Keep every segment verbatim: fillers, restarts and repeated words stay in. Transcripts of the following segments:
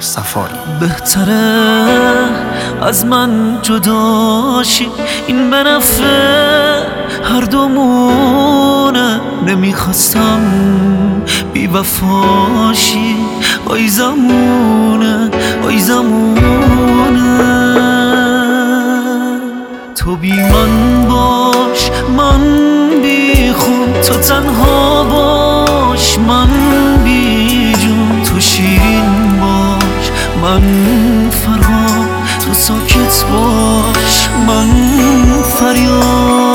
صفایی. بهتره از من جداشی، این به نفع هر دومونه. نمیخواستم بی وفاشی، آی زمونه آی زمونه. تو بی من باش من بی خون، تو تنها باش من بی جون. تو شیرین باش من فرهاد، تو ساکت باش من فریاد.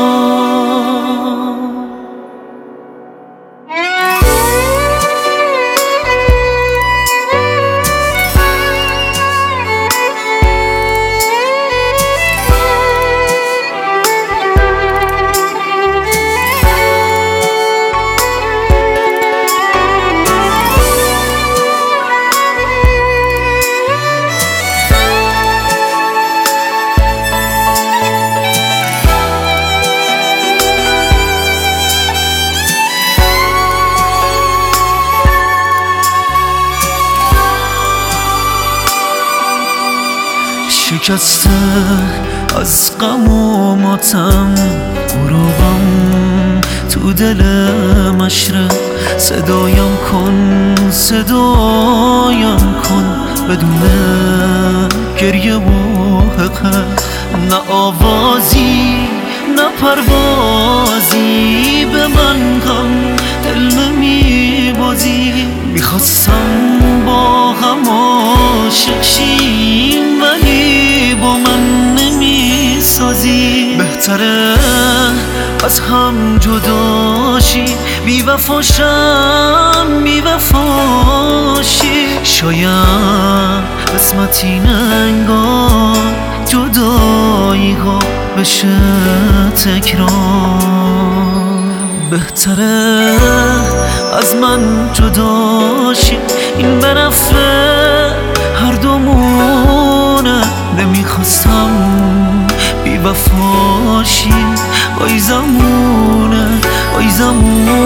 شکسته از غم و ماتم، غروبم تو دل مشرق. صدایم کن صدایم کن بدون گریه و حقه. نه آوازی نه پروازی به من غم دل نمی بازی. میخواستم با هم عاشق شیم ولی با من نمی سازی. بهتره از هم جداشی، بی وفاشم بی وفاشی. شاید قسمت این انگار جدایی ها بشه تکرار. بهتره از من جداشی، این به نفع هر دومونه. نمیخواستم بی وفاشی، آی زمونه آی زمونه.